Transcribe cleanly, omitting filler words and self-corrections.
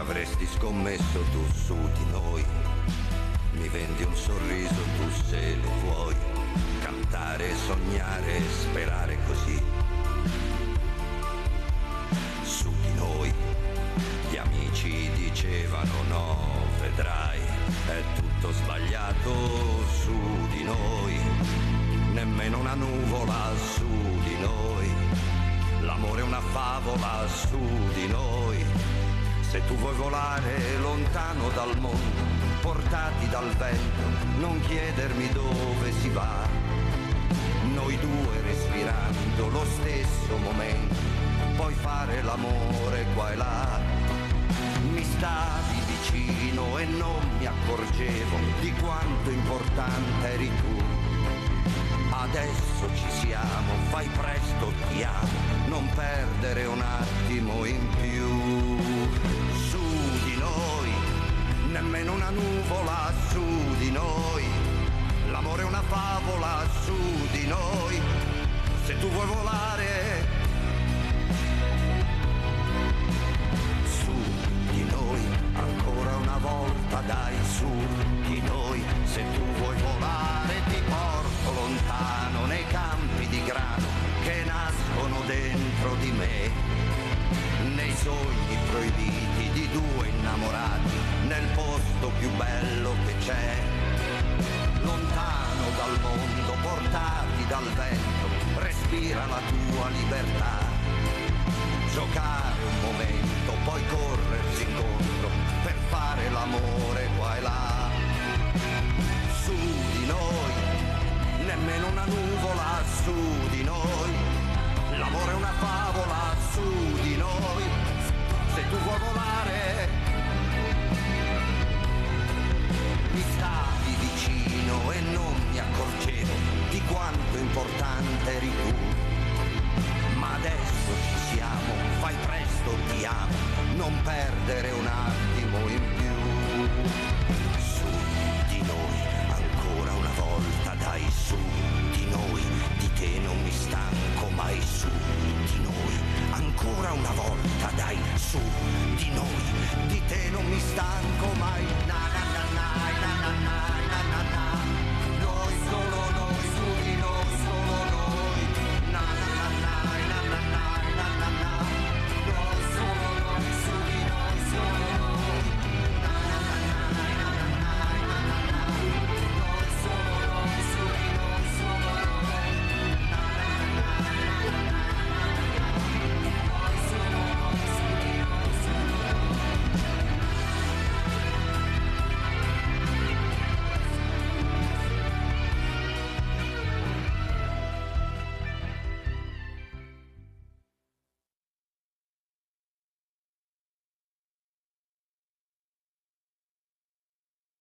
Avresti scommesso tu su di noi, mi vendi un sorriso tu se lo vuoi, cantare, sognare, sperare così. Su di noi, gli amici dicevano no, vedrai, è tutto sbagliato su di noi, nemmeno una nuvola su di noi, l'amore è una favola su di noi. Se tu vuoi volare lontano dal mondo, portati dal vento, non chiedermi dove si va. Noi due respirando lo stesso momento, puoi fare l'amore qua e là. Mi stavi vicino e non mi accorgevo di quanto importante eri tu. Adesso ci siamo, fai presto, ti amo, non perdere un attimo in più. Su di noi, nemmeno una nuvola su di noi, l'amore è una favola su di noi. Se tu vuoi volare su di noi, ancora una volta dai, su di noi. Se tu vuoi volare ti porto lontano nei campi di grano che nascono dentro di me, nei sogni proibiti di due innamorati, nel posto più bello che c'è. Lontano dal mondo, portati dal vento, respira la tua libertà. Giocare un momento, poi corrersi incontro per fare l'amore qua e là. Su di noi, nemmeno una nuvola su di noi, l'amore è una favola su di noi. Se tu vuoi volare, mi stavi vicino e non mi accorgevo di quanto importante eri tu. Ma adesso ci siamo, fai presto, ti amo, non perdere un attimo in più. Su di noi, ancora una volta dai, su di noi, di te non mi stanco mai, su di noi, ancora una volta dai, su di noi, di te non mi stanco mai. Na na na na na na na na na.